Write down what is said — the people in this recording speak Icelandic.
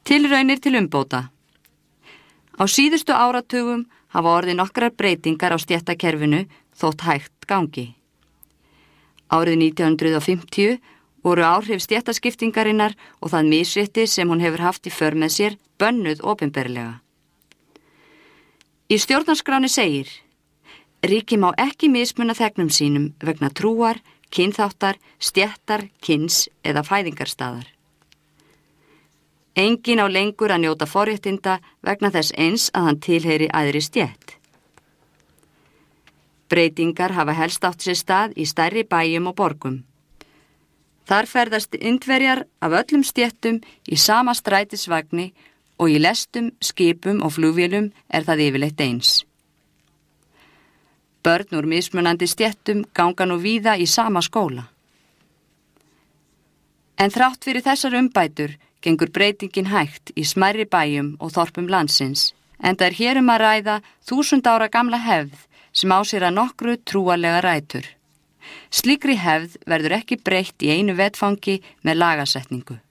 Tilraunir til umbóta. Á síðustu áratugum hafa orðið nokkrar breytingar á stéttakerfinu þótt hægt gangi. Árið 1950 voru áhrif stéttaskiptingarinnar og það misrétti sem hún hefur haft í för með sér bönnuð opinberlega. Í stjórnarskráni segir: ríki má ekki mismuna þegnum sínum vegna trúar, kynþáttar, stéttar, kyns eða fæðingarstaðar. Enginn á lengur að njóta forréttinda vegna þess eins að hann tilheyri æðri stétt. Breytingar hafa helst átt sér stað í stærri bæjum og borgum. Þar ferðast Indverjar af öllum stéttum í sama strætisvagni og í lestum, skipum og flugvélum það yfirleitt eins. Börn úr mismunandi stéttum ganga nú víða í sama skóla. En þrátt fyrir þessar umbætur gengur breytingin hægt í smærri bæjum og þorpum landsins, enda hér að ræða 1000 ára gamla hefð sem á sér að nokkru trúarlega rætur. Slíkri hefð verður ekki breytt í einu vetfangi með lagasetningu.